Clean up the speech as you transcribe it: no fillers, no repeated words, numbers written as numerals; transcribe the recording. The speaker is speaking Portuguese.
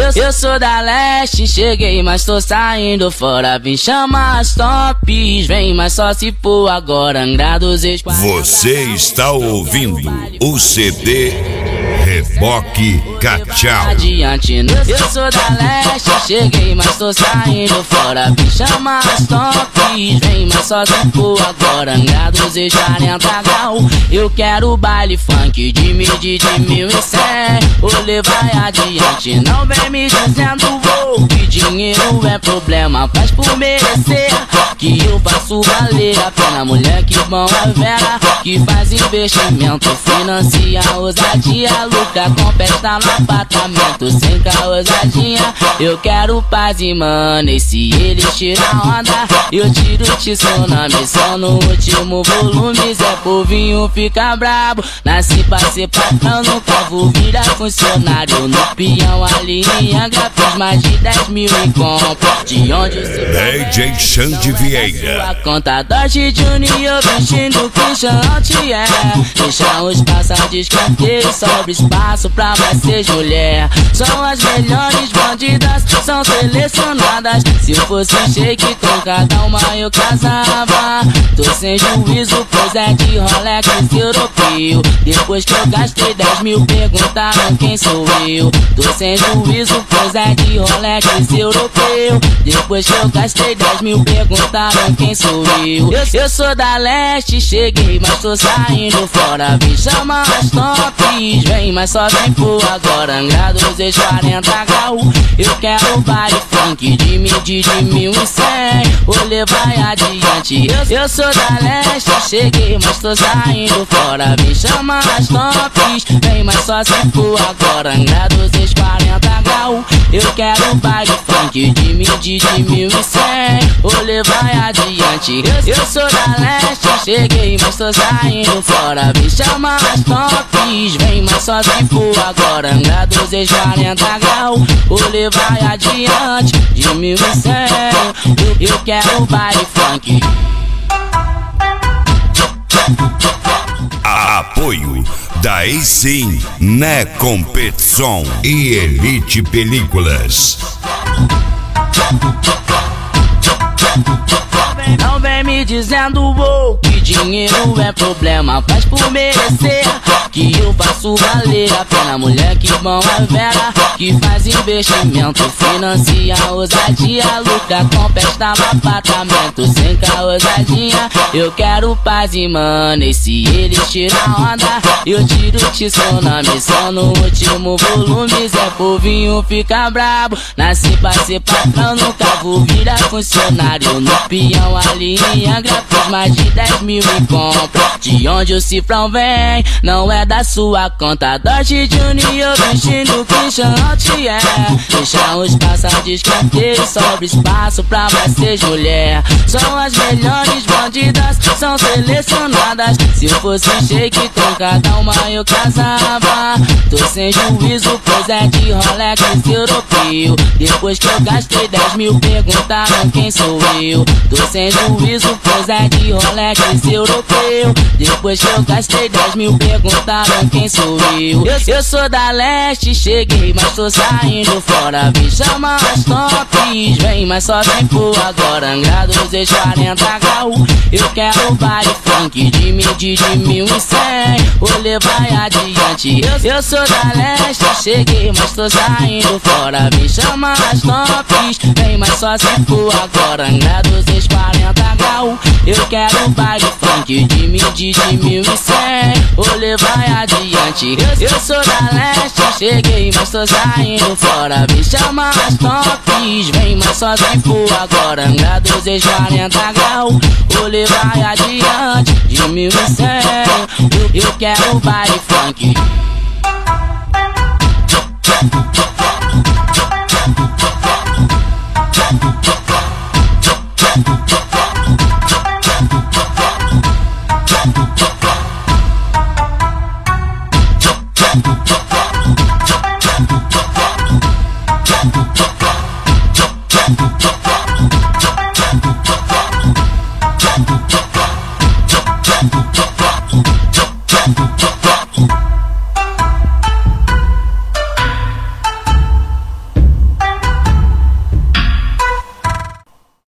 Eu sou da leste, cheguei, mas tô saindo fora. Vim chamar as tops, vem, mas só se for agora. Angra dos Ex-40. Você está ouvindo o CD Reboque Cachau. Adiante, eu sou da leste, cheguei, mas tô saindo fora. Vim chamar as tops, vem, mas só se for agora. Angra dos Ex-40 grau. Eu quero baile funk de 1100. O rolê vai adiante, não vem me dizendo que dinheiro é problema. Faz por merecer, que eu faço valer a pena. Moleque bom é vera, que faz investimento, financia ousadia, lucra com festa no apartamento. Sem ousadinha, eu quero paz e mana. E se eles tiram onda, eu tiro tsunami. Só no último volume, Zé Povinho fica brabo. Nasci pra ser patrão, nunca vou virar funcionário. No peão ali em Angra, fiz mais de 10 mil em compra. De onde você DJ Xande Vieira. sua conta Dodge Junior, vestindo Christian Altier. Deixa os passar de escanteio, sobra espaço pra mais 6 mulher. São as melhores bandidas, são selecionadas. Se eu fosse shake com cada uma eu casava. Tô sem juízo, pois é de Rolex europeu. Depois que eu gastei 10 mil, perguntaram quem sou eu. Tô sem juízo, pois é de Rolex europeu. Depois que eu gastei 10 mil, perguntaram quem sou eu. Eu sou da leste, cheguei, mas tô saindo fora. Vim chamar as tops, vem, mas só vem por agora. Angra dos Ex-40 grau. Eu quero baile funk de 1100. Rolê vai adiante. Eu sou da leste, cheguei, mas tô saindo fora. Vim chamar as tops, vem, mas só se for agora. Angra dos Ex-40 grau. Eu quero baile funk de 1100. Rolê vai adiante. Eu sou da leste, cheguei, mas tô saindo fora. Vim chamar as tops, vem, mas só se for agora. Angra dos Ex-40 grau. Rolê vai adiante de 1100. Eu quero baile funk. Apoio da Eicim, Né Competição e Elite Películas. Não vem me dizendo que dinheiro é problema. Faz por merecer, que eu faço valer a pena. Moleque bom é vera, que faz investimento, financia ousadia, lucra com festa no apartamento. Sem ousadinha, eu quero paz e mana. E se eles tiram onda, eu tiro tsunami. Só no último volume, Zé Povinho fica brabo. Nasci pra ser patrão, nunca vou virar funcionário. No peão ali em Angra, fiz mais de 10 mil em compra. De onde o cifrão vem, não é da sua conta. Dodge Junior, vestindo Christian Altier. Deixa os passar de escanteio, sobra espaço pra mais 6 mulher. São as melhores bandidas, são selecionadas. Se eu fosse shake com cada uma eu casava. Tô sem juízo, pois é de Rolex europeu. Depois que eu gastei 10 mil, perguntaram quem sou eu. Tô sem juízo, pois é de Rolex europeu. Depois que eu gastei 10 mil, perguntaram quem sou eu. Eu sou da leste, cheguei, mas tô saindo fora. Vim chamar as tops, vem, mas só vem por agora. Angra dos Ex-40 grau. Eu quero baile funk de 1100. Rolê vai adiante. Eu sou da leste, cheguei, mas tô saindo fora. Vim chamar as tops, vem, mas só se for agora. Angra dos Ex-40 grau. Eu quero baile funk de 1100. Rolê vai adiante. Eu sou da leste, cheguei, mas tô saindo fora. Vim chamar as tops, vem, mas só se for agora. Angra dos Ex-40 grau. Rolê vai adiante de 1100. Eu quero baile funk.